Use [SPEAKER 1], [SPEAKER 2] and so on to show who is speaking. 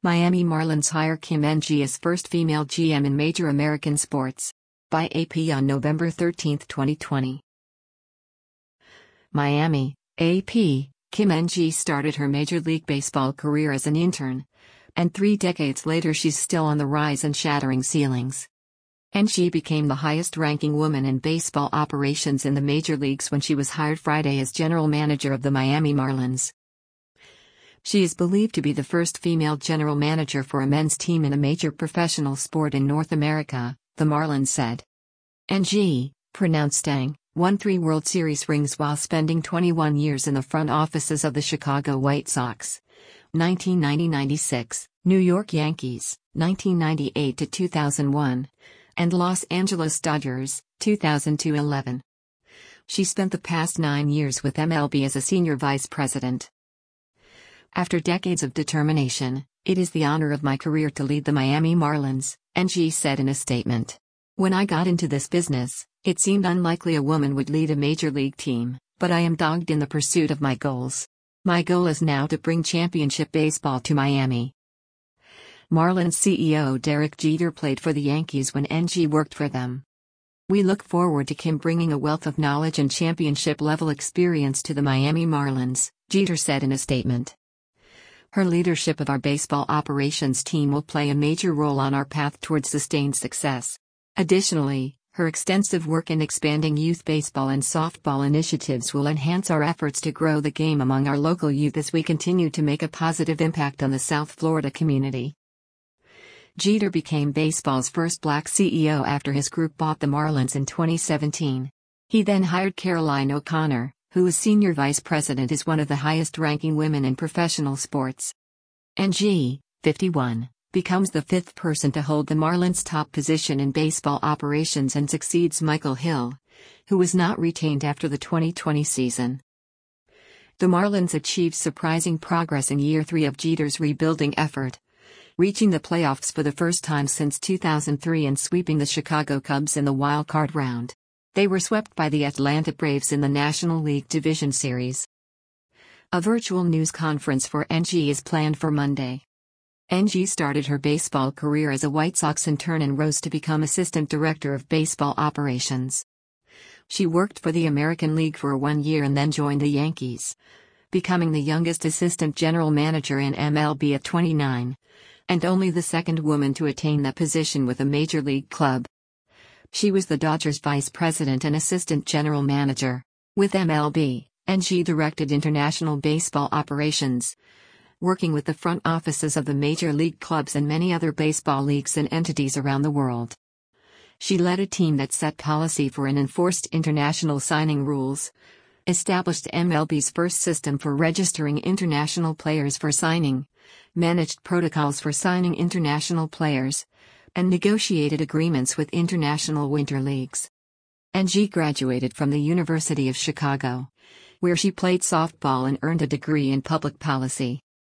[SPEAKER 1] Miami Marlins hire Kim Ng as first female GM in major American sports. By AP on November 13, 2020. Miami, AP, Kim Ng started her Major League Baseball career as an intern. And 3 decades later she's still on the rise and shattering ceilings. Ng became the highest-ranking woman in baseball operations in the major leagues when she was hired Friday as general manager of the Miami Marlins. She is believed to be the first female general manager for a men's team in a major professional sport in North America, the Marlins said. Ng, pronounced Stang, won 3 World Series rings while spending 21 years in the front offices of the Chicago White Sox, 1990-96, New York Yankees, 1998-2001, and Los Angeles Dodgers, 2000-11. She spent the past 9 years with MLB as a senior vice president. After decades of determination, it is the honor of my career to lead the Miami Marlins, Ng said in a statement. When I got into this business, it seemed unlikely a woman would lead a major league team, but I am dogged in the pursuit of my goals. My goal is now to bring championship baseball to Miami. Marlins CEO Derek Jeter played for the Yankees when Ng worked for them. We look forward to Kim bringing a wealth of knowledge and championship-level experience to the Miami Marlins, Jeter said in a statement. Her leadership of our baseball operations team will play a major role on our path towards sustained success. Additionally, her extensive work in expanding youth baseball and softball initiatives will enhance our efforts to grow the game among our local youth as we continue to make a positive impact on the South Florida community. Jeter became baseball's first black CEO after his group bought the Marlins in 2017. He then hired Caroline O'Connor, who is senior vice president, as one of the highest-ranking women in professional sports. Ng, 51, becomes the 5th person to hold the Marlins' top position in baseball operations and succeeds Michael Hill, who was not retained after the 2020 season. The Marlins achieved surprising progress in year 3 of Jeter's rebuilding effort, reaching the playoffs for the first time since 2003 and sweeping the Chicago Cubs in the wild-card round. They were swept by the Atlanta Braves in the National League Division Series. A virtual news conference for Ng is planned for Monday. Ng started her baseball career as a White Sox intern and rose to become assistant director of baseball operations. She worked for the American League for 1 year and then joined the Yankees, becoming the youngest assistant general manager in MLB at 29, and only the second woman to attain that position with a major league club. She was the Dodgers vice president and assistant general manager. With MLB, Ng directed international baseball operations, working with the front offices of the major league clubs and many other baseball leagues and entities around the world. She led a team that set policy for and enforced international signing rules, established MLB's first system for registering international players for signing, managed protocols for signing international players, and negotiated agreements with international winter leagues. Ng graduated from the University of Chicago, where she played softball and earned a degree in public policy.